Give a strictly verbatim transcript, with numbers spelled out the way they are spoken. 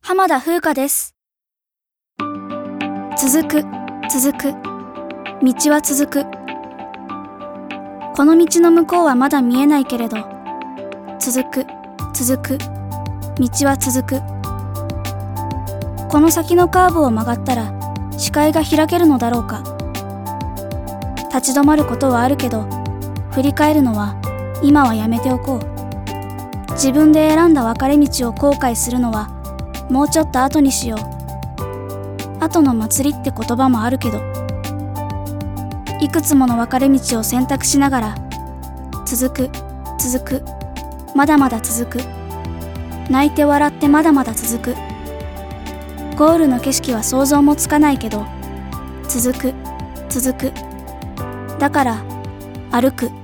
浜田風花です。続く、続く。道は続く。この道の向こうはまだ見えないけれど、続く、続く。道は続く。この先のカーブを曲がったら視界が開けるのだろうか。立ち止まることはあるけど、振り返るのは今はやめておこう。自分で選んだ分かれ道を後悔するのはもうちょっと後にしよう。後の祭りって言葉もあるけど、いくつもの分かれ道を選択しながら、続く、続く、まだまだ続く。泣いて笑ってまだまだ続く。ゴールの景色は想像もつかないけど、続く、続く。だから、歩く。